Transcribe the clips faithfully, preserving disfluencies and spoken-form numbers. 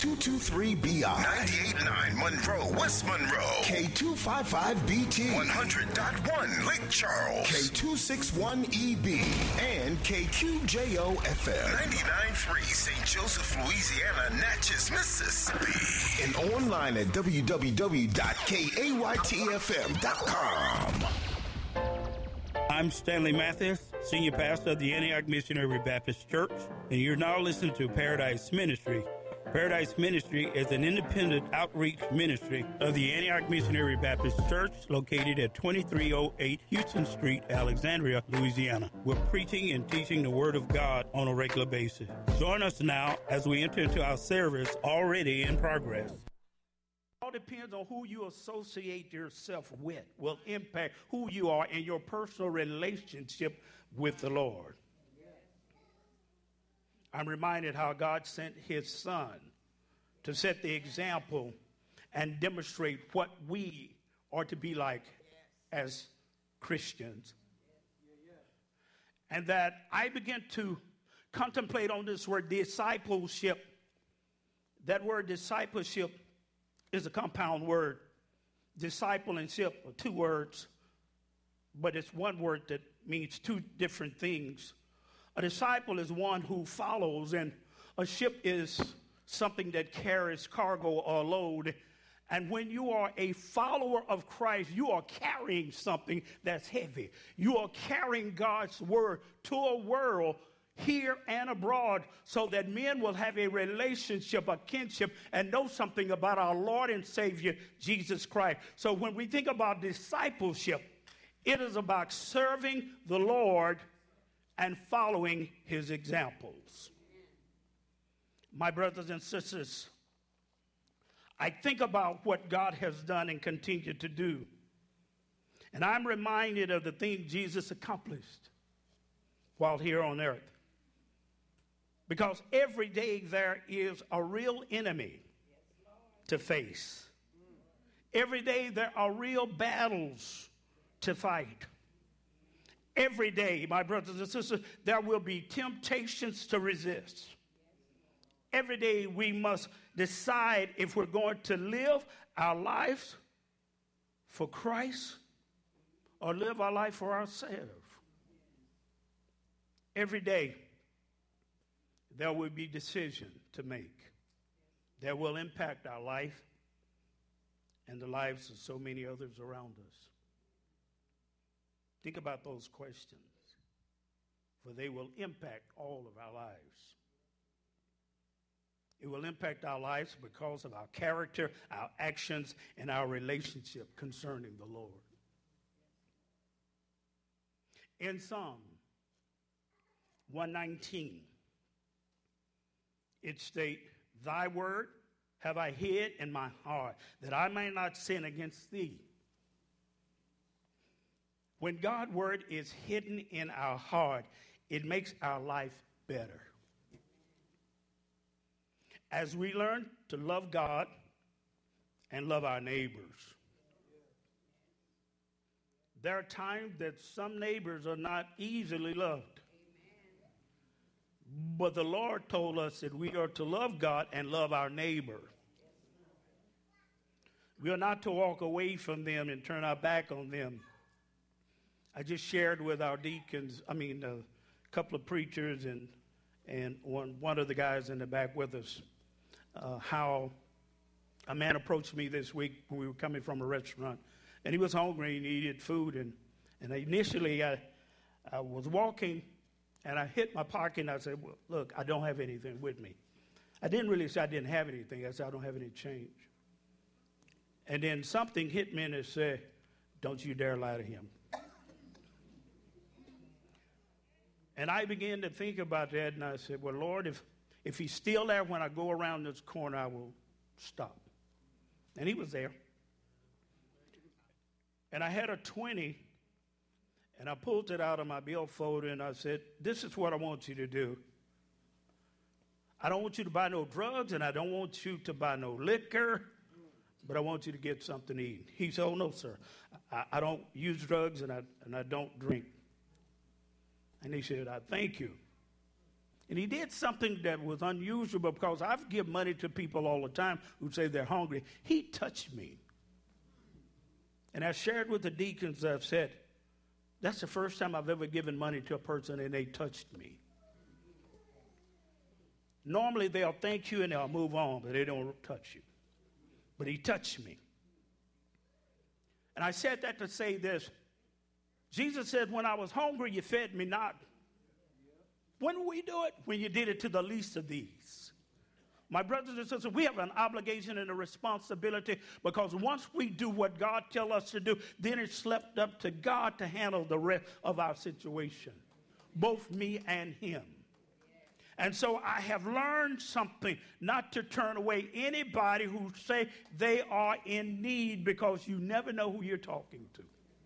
two two three B I ninety-eight point nine Monroe, West Monroe. K two five five B T one hundred point one Lake Charles. K two sixty-one E B and K Q J O F M ninety-nine point three Saint Joseph, Louisiana, Natchez, Mississippi. And online at w w w dot k a y t f m dot com. I'm Stanley Mathis, Senior Pastor of the Antioch Missionary Baptist Church, and you're now listening to Paradise Ministry. Paradise Ministry is an independent outreach ministry of the Antioch Missionary Baptist Church located at twenty-three oh eight Houston Street, Alexandria, Louisiana. We're preaching and teaching the Word of God on a regular basis. Join us now as we enter into our service already in progress. It all depends on who you associate yourself with will impact who you are in your personal relationship with the Lord. I'm reminded how God sent his son to set the example and demonstrate what we are to be like as Christians. And that I began to contemplate on this word discipleship. That word discipleship is a compound word. Disciple and ship are two words, but it's one word that means two different things. A disciple is one who follows, and a ship is something that carries cargo or load. And when you are a follower of Christ, you are carrying something that's heavy. You are carrying God's word to a world here and abroad so that men will have a relationship, a kinship, and know something about our Lord and Savior, Jesus Christ. So when we think about discipleship, it is about serving the Lord and following his examples. My brothers and sisters, I think about what God has done and continue to do. And I'm reminded of the things Jesus accomplished while here on earth. Because every day there is a real enemy to face. Every day there are real battles to fight. Every day, my brothers and sisters, there will be temptations to resist. Every day we must decide if we're going to live our lives for Christ or live our life for ourselves. Every day there will be decisions to make that will impact our life and the lives of so many others around us. Think about those questions, for they will impact all of our lives. It will impact our lives because of our character, our actions, and our relationship concerning the Lord. In Psalm one nineteen, it states, "Thy word have I hid in my heart, that I may not sin against thee." When God's word is hidden in our heart, it makes our life better. As we learn to love God and love our neighbors, there are times that some neighbors are not easily loved. But the Lord told us that we are to love God and love our neighbor. We are not to walk away from them and turn our back on them. I just shared with our deacons, I mean, a couple of preachers and and one, one of the guys in the back with us, uh, how a man approached me this week when we were coming from a restaurant, and he was hungry and he needed food. And, and initially I, I was walking, and I hit my pocket, and I said, well, look, I don't have anything with me. I didn't really say I didn't have anything. I said, I don't have any change. And then something hit me, and it said, don't you dare lie to him. And I began to think about that, and I said, well, Lord, if, if he's still there when I go around this corner, I will stop. And he was there. And I had a twenty, and I pulled it out of my billfold, and I said, this is what I want you to do. I don't want you to buy no drugs, and I don't want you to buy no liquor, but I want you to get something to eat. He said, oh, no, sir. I, I don't use drugs, and I, and I don't drink. And he said, I thank you. And he did something that was unusual because I've given money to people all the time who say they're hungry. He touched me. And I shared with the deacons, I've said, that's the first time I've ever given money to a person and they touched me. Normally they'll thank you and they'll move on, but they don't touch you. But he touched me. And I said that to say this. Jesus said, when I was hungry, you fed me not. When will we do it? When you did it to the least of these. My brothers and sisters, we have an obligation and a responsibility because once we do what God tells us to do, then it's left up to God to handle the rest of our situation, both me and him. And so I have learned something, not to turn away anybody who say they are in need because you never know who you're talking to.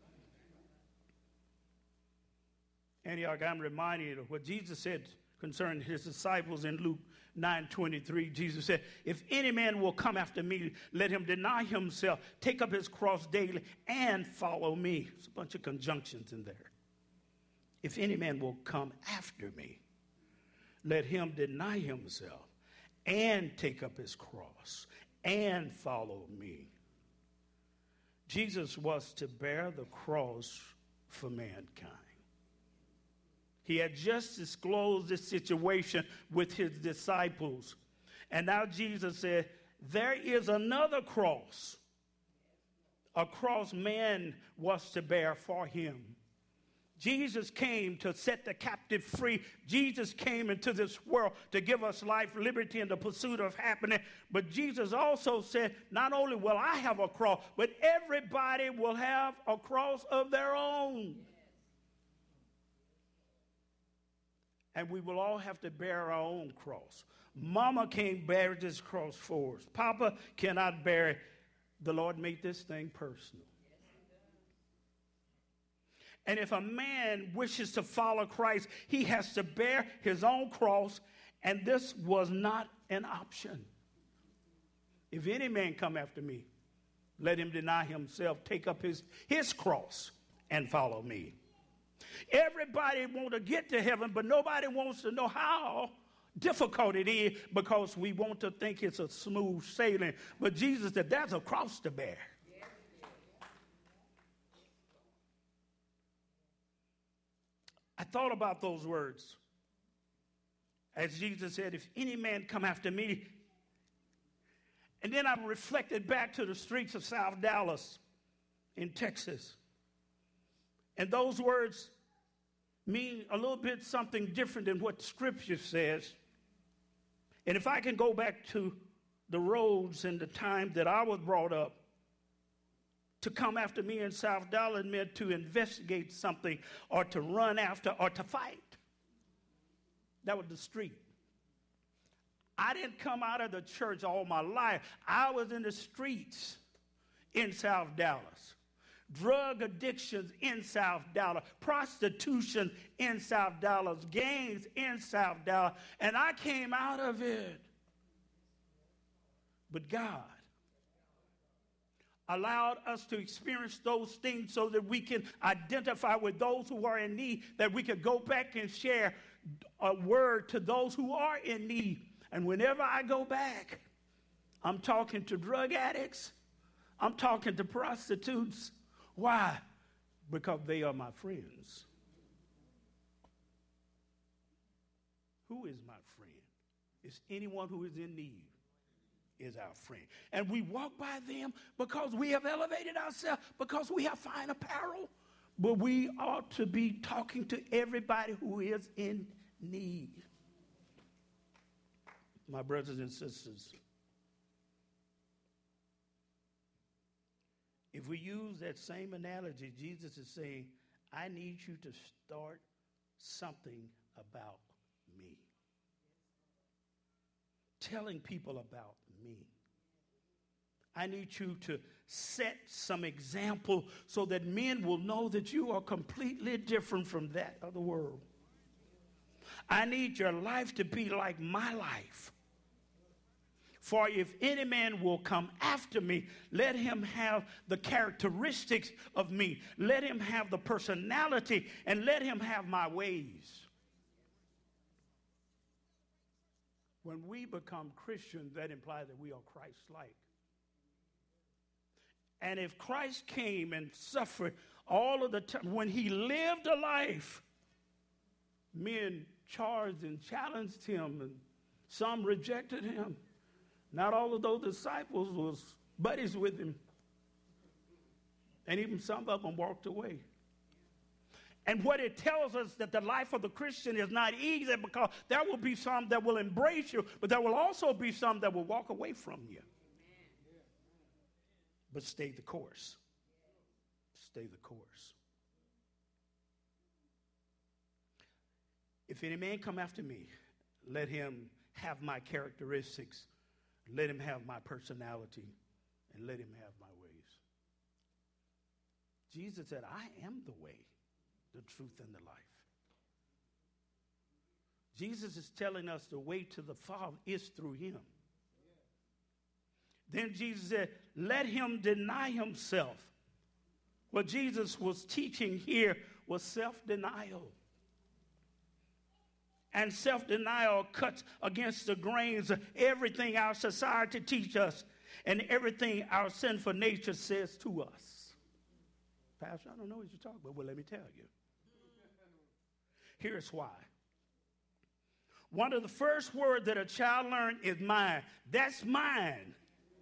Antioch, I'm reminding you of what Jesus said concerning his disciples in Luke nine twenty-three. Jesus said, if any man will come after me, let him deny himself, take up his cross daily, and follow me. There's a bunch of conjunctions in there. If any man will come after me, let him deny himself and take up his cross and follow me. Jesus was to bear the cross for mankind. He had just disclosed this situation with his disciples. And now Jesus said, there is another cross. A cross man was to bear for him. Jesus came to set the captive free. Jesus came into this world to give us life, liberty, and the pursuit of happiness. But Jesus also said, not only will I have a cross, but everybody will have a cross of their own. And we will all have to bear our own cross. Mama can't bear this cross for us. Papa cannot bear it. The Lord made this thing personal. And if a man wishes to follow Christ, he has to bear his own cross, and this was not an option. If any man come after me, let him deny himself, take up his, his cross, and follow me. Everybody wants to get to heaven, but nobody wants to know how difficult it is because we want to think it's a smooth sailing. But Jesus said, there's a cross to bear. I thought about those words. As Jesus said, if any man come after me. And then I reflected back to the streets of South Dallas in Texas. And those words mean a little bit something different than what Scripture says. And if I can go back to the roads and the time that I was brought up, to come after me in South Dallas meant to investigate something or to run after or to fight. That was the street. I didn't come out of the church all my life. I was in the streets in South Dallas. Drug addictions in South Dallas, prostitution in South Dallas, gangs in South Dallas, and I came out of it. But God allowed us to experience those things so that we can identify with those who are in need, that we could go back and share a word to those who are in need. And whenever I go back, I'm talking to drug addicts, I'm talking to prostitutes. Why? Because they are my friends. Who is my friend? It's anyone who is in need is our friend. And we walk by them because we have elevated ourselves, because we have fine apparel. But we ought to be talking to everybody who is in need. My brothers and sisters, if we use that same analogy, Jesus is saying, I need you to start something about me. Telling people about me. I need you to set some example so that men will know that you are completely different from that of the world. I need your life to be like my life. For if any man will come after me, let him have the characteristics of me. Let him have the personality, and let him have my ways. When we become Christians, that implies that we are Christ-like. And if Christ came and suffered all of the time, when he lived a life, men charged and challenged him, and some rejected him. Not all of those disciples was buddies with him. And even some of them walked away. And what it tells us that the life of the Christian is not easy, because there will be some that will embrace you, but there will also be some that will walk away from you. But stay the course. Stay the course. If any man come after me, let him have my characteristics, let him have my personality, and let him have my ways. Jesus said, I am the way, the truth, and the life. Jesus is telling us the way to the Father is through him. Then Jesus said, let him deny himself. What Jesus was teaching here was self-denial. And self-denial cuts against the grains of everything our society teaches us and everything our sinful nature says to us. Pastor, I don't know what you're talking about. Well, let me tell you. Here's why. One of the first words that a child learns is mine. That's mine.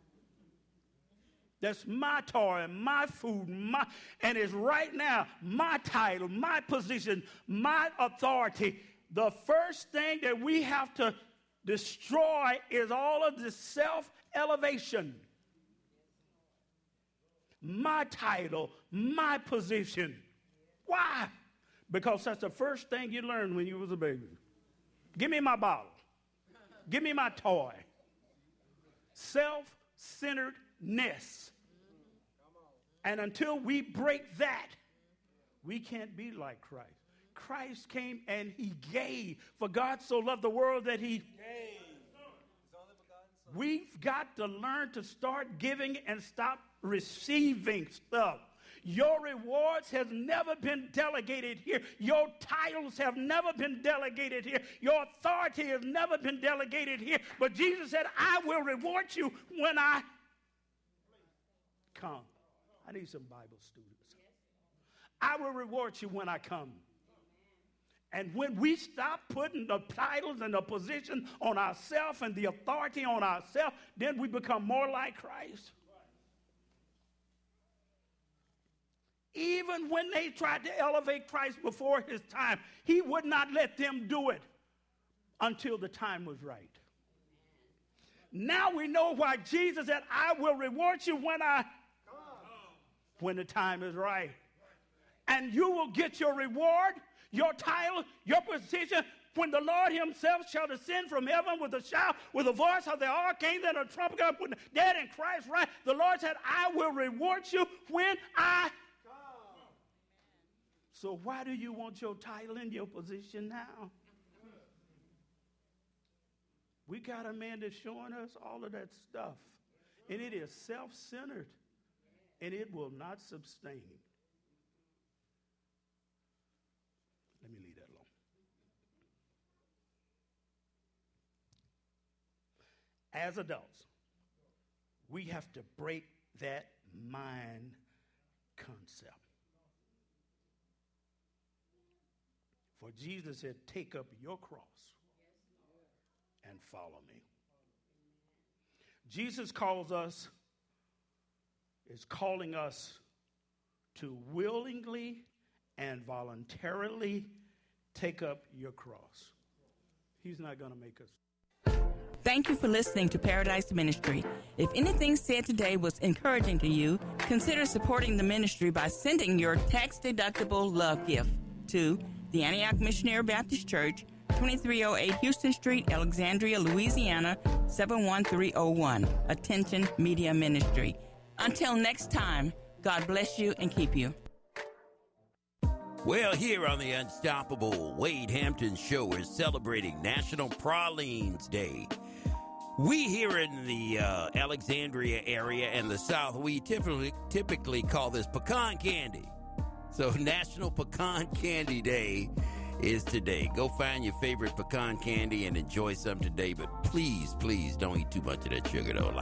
That's my toy, my food, my, and it's right now my title, my position, my authority. The first thing that we have to destroy is all of this self-elevation. My title, my position. Why? Because that's the first thing you learned when you was a baby. Give me my bottle. Give me my toy. Self-centeredness. And until we break that, we can't be like Christ. Christ came and he gave. For God so loved the world that he gave. We've got to learn to start giving and stop receiving stuff. Your rewards has never been delegated here. Your titles have never been delegated here. Your authority has never been delegated here. But Jesus said, I will reward you when I come. I need some Bible students. I will reward you when I come. And when we stop putting the titles and the position on ourselves and the authority on ourselves, then we become more like Christ. Even when they tried to elevate Christ before his time, he would not let them do it until the time was right. Now we know why Jesus said, I will reward you when I come, when the time is right. And you will get your reward, your title, your position, when the Lord himself shall descend from heaven with a shout, with the voice of the archangel and a trumpet, when the dead in Christ rise. The Lord said, I will reward you when I come. So why do you want your title and your position now? We got a man that's showing us all of that stuff. And it is self-centered. And it will not sustain. Let me leave that alone. As adults, we have to break that mind concept. For Jesus said, take up your cross and follow me. Jesus calls us, is calling us to willingly and voluntarily take up your cross. He's not going to make us. Thank you for listening to Paradise Ministry. If anything said today was encouraging to you, consider supporting the ministry by sending your tax-deductible love gift to the Antioch Missionary Baptist Church, twenty-three oh eight Houston Street, Alexandria, Louisiana, seven one three oh one. Attention Media Ministry. Until next time, God bless you and keep you. Well, here on the Unstoppable Wade Hampton Show, we're celebrating National Pralines Day. We here in the uh, Alexandria area and the South, we typically typically call this pecan candy. So National Pecan Candy Day is today. Go find your favorite pecan candy and enjoy some today, but please, please don't eat too much of that sugar, though. Like